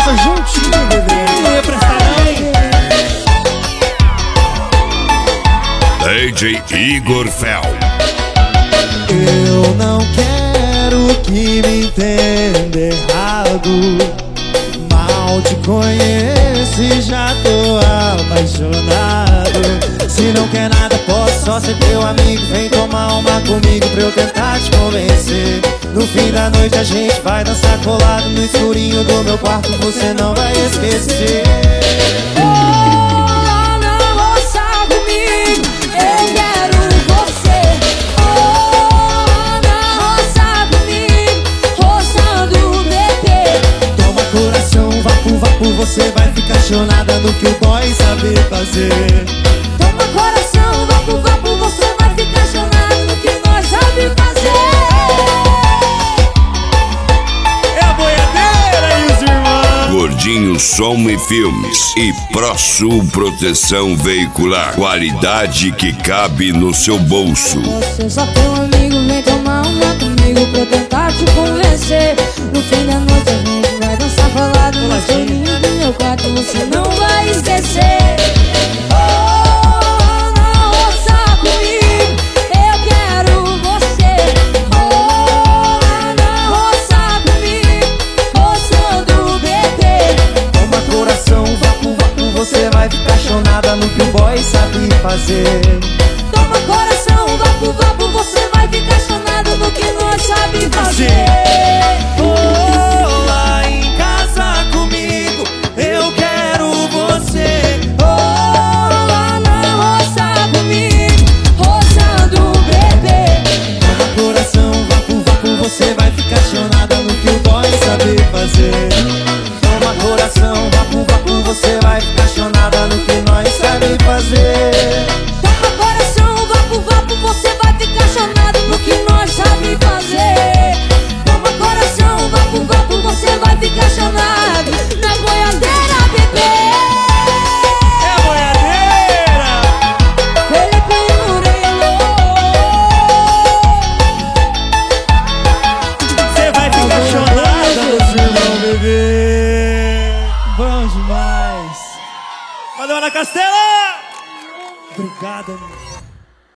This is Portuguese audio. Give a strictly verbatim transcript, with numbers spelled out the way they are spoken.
casa juntinho, bebê. Não ia prestar não. D J Igor Fel. Eu não quero que me entenda errado. Mal te conheço e já tô apaixonado. Se não quer nada, posso só ser teu amigo. Vem tomar uma comigo pra eu tentar te convencer. No fim da noite a gente vai dançar colado no escurinho do meu quarto, você não vai esquecer. Você vai ficar chonada no que o boy sabe fazer. Toma coração, vapo, vapo, você vai ficar chonada no que nós sabe fazer. É a boiadeira e os irmãos. Gordinho Som e Filmes e ProSul Proteção Veicular. Qualidade que cabe no seu bolso. Você só tem um amigo, vem tomar uma comigo pra eu tentar te convencer. No fim da noite a gente vai dançar falado no escurinho do meu quarto, você não vai esquecer. Oh, não roça comigo, eu quero você. Oh, não roça comigo, roçando o bebê. Toma coração, vapo, vapo, você vai ficar chonada no que o boy sabe fazer. Toma coração, vapo, vapo, você vai ficar chonado no que nós sabe fazer. Oh, lá em casa comigo, eu quero você. Oh, lá na roça comigo, roçando o bebê. Toma coração, vapo, vapo, você vai ficar chonada no que o boy sabe fazer. Toma coração, vapo, vapo, você vai ficar chonada no que nós sabe fazer. Toma coração, vapo, vapo, você vai ficar chonado no que nós sabe fazer. Toma coração, vapo, vapo, você vai ficar chonado na boiadeira, bebê. É a boiadeira. Felipe Murilo. Você vai ficar chonada nos irmãos, bebê. Bom demais. Valeu, Ana Castela. Obrigada, meu.